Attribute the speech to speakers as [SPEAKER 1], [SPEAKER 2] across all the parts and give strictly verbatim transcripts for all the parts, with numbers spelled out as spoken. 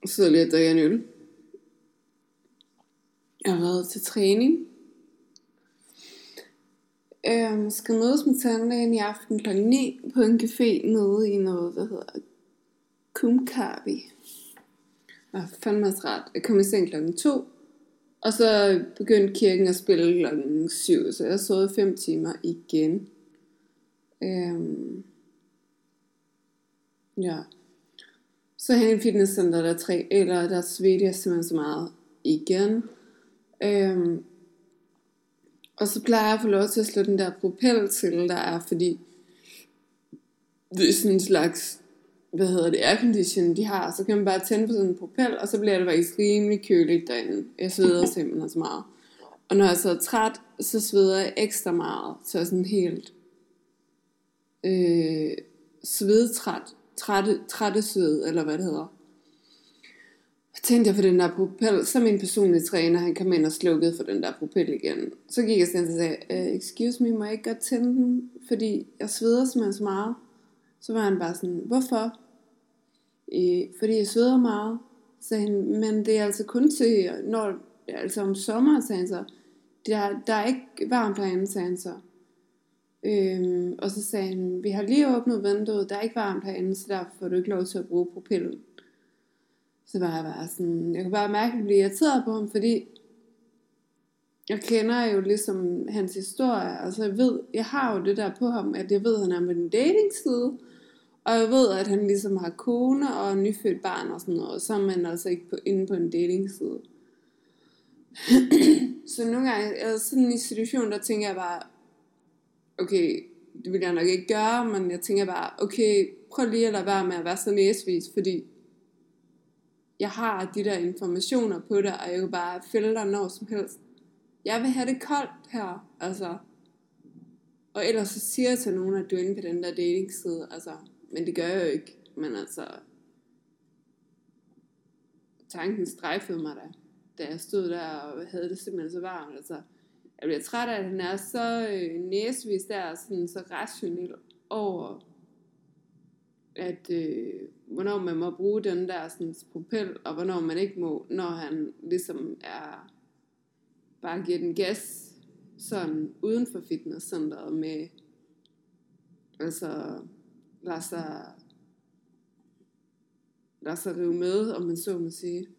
[SPEAKER 1] sidder lige og drikker en øl. Jeg har været til træning. Jeg skal mødes med tandlægen i aften klokken ni på en café nede i noget, der hedder Kumkabi. Og fandme også ret. Jeg kom i seng klokken to. Og så begyndte kirken at spille klokken syv, så jeg sov fem timer igen. Øhm, ja. Så hen i fitnesscenter, der, tre, eller der svedte jeg simpelthen så meget igen. Øhm, og så plejer jeg at få lov til at slå den der propel til, der er, fordi det er sådan en slags, hvad hedder det, aircondition, de har. Så kan man bare tænde på sådan en propel, og så bliver det faktisk rimelig køligt derinde. Jeg sveder simpelthen så meget. Og når jeg så er træt, så sveder jeg ekstra meget. Så jeg er sådan helt øh, svedtræt. Trætte, trætte sved, eller hvad det hedder. Jeg tænkte jeg for den der propel, så min personlige træner, han kom ind og slukkede for den der propel igen. Så gik jeg sådan og sagde, excuse me, må jeg ikke godt tænde den? Fordi jeg sveder simpelthen så meget. Så var han bare sådan, hvorfor? Øh, fordi jeg sveder meget. Så han, men det er altså kun til, når, altså om sommer, sagde han så. Der, der er ikke varmt herinde, sagde han så. Øhm, og så sagde han, vi har lige åbnet vinduet, der er ikke varmt herinde, så derfor får du ikke lov til at bruge propellen. Så var jeg bare sådan, jeg kunne bare mærke, at jeg blev irriteret på ham, fordi jeg kender jo ligesom hans historie, altså jeg ved, jeg har jo det der på ham, at jeg ved, at han er på den datingside, og jeg ved, at han ligesom har kone og en nyfødt barn og sådan noget, og så er man altså ikke på, inde på en datingside. Så nogle gange, altså sådan i situationen, der tænker jeg bare, okay, det vil jeg nok ikke gøre, men jeg tænker bare, okay, prøv lige at lade være med at være så næsvis, fordi jeg har de der informationer på dig, og jeg kan bare fælde dig når som helst. Jeg vil have det koldt her, altså. Og ellers så siger jeg til nogen, at du er inde på den der datingside, altså. Men det gør jeg jo ikke, men altså. Tanken strejfede mig da, da jeg stod der og havde det simpelthen så varmt, altså. Jeg bliver træt af, at han er så øh, næsvis der, sådan, så rationel over, at øh, hvornår man må bruge den der sådan, propel, og hvornår man ikke må, når han ligesom er, bare giver den gas, sådan uden for fitnesscenteret med, altså, lad sig, lad sig rive med, om man så må sige.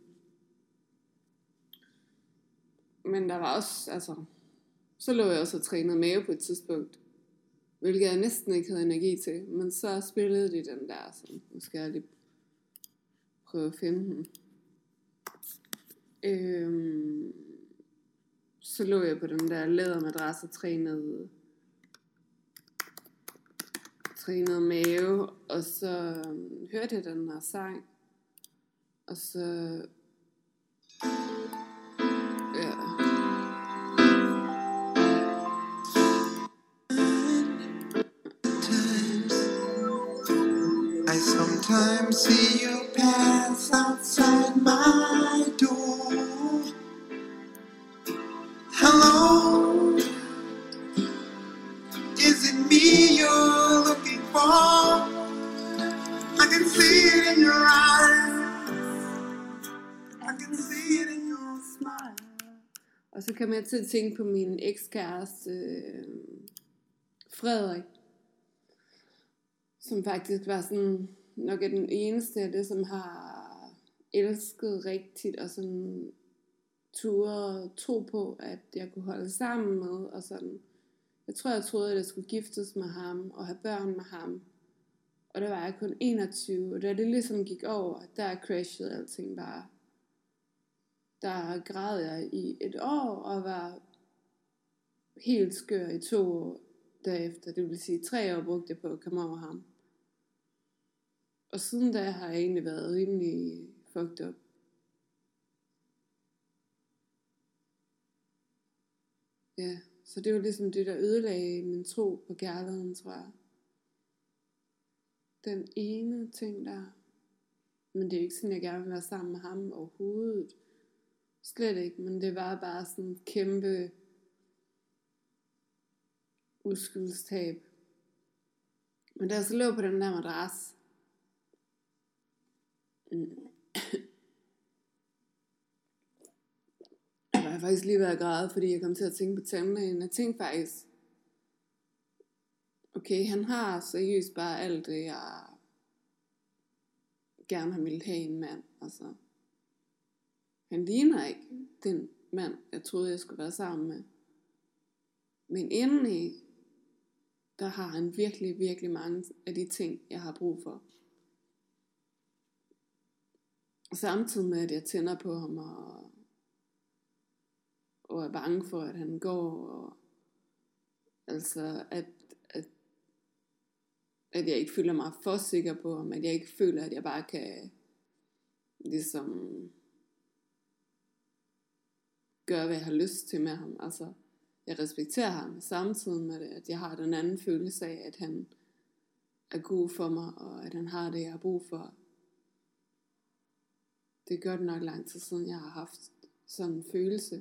[SPEAKER 1] Men der var også, altså, så lå jeg også og trænede mave på et tidspunkt, hvilket jeg næsten ikke havde energi til, men så spillede de den der, så nu skal jeg lige prøve at finde den. Øhm, så lå jeg på den der lædermadras og trænede, trænede mave, og så øhm, hørte jeg den her sang, og så, ja.
[SPEAKER 2] I sometimes see you pass outside my door. Hello, is it me you're looking for? I can see it in your eyes. I can see it in your smile.
[SPEAKER 1] Og så kom jeg til at tænke på min ekskæreste øh, Frederik, som faktisk var sådan, nok er den eneste af det, som har elsket rigtigt, og sådan turde tro på, at jeg kunne holde sammen med, og sådan. Jeg tror, jeg troede, at jeg skulle giftes med ham, og have børn med ham. Og der var jeg kun enogtyve, og da det ligesom gik over, der crashede alting bare. Der græd jeg i et år, og var helt skør i to år derefter. Det vil sige, tre år brugte jeg på at komme over ham. Og siden da har jeg egentlig været rimelig fucked up. Ja, så det var ligesom det, der ødelagde min tro på kærligheden, tror jeg. Den ene ting der. Men det er ikke sådan, jeg gerne vil være sammen med ham overhovedet. Slet ikke, men det var bare sådan en kæmpe uskyldstab. Men da jeg så lå på den der madras, Jeg har faktisk lige været at græde, fordi jeg kom til at tænke på tandlægen. Jeg tænkte faktisk, okay, han har seriøst bare alt det, jeg gerne har ville have i en mand. Altså, han ligner ikke den mand, jeg troede, jeg skulle være sammen med. Men indeni, der har han virkelig, virkelig mange af de ting, jeg har brug for. Og samtidig med, at jeg tænder på ham, og, og er bange for, at han går, og altså, at, at, at jeg ikke føler mig for sikker på ham, at jeg ikke føler, at jeg bare kan, ligesom, gøre, hvad jeg har lyst til med ham. Altså, jeg respekterer ham samtidig med det, at jeg har den anden følelse af, at han er god for mig, og at han har det, jeg har brug for. Det er godt nok lang tid siden, jeg har haft sådan en følelse.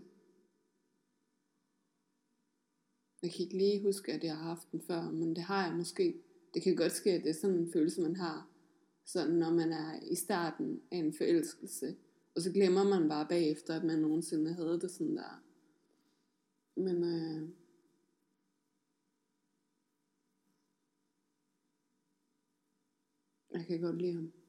[SPEAKER 1] Jeg kan ikke lige huske, at jeg har haft den før, men det har jeg måske. Det kan godt ske, at det er sådan en følelse, man har, sådan når man er i starten af en forelskelse. Og så glemmer man bare bagefter, at man nogensinde havde det sådan der. Men øh, jeg kan godt lide ham.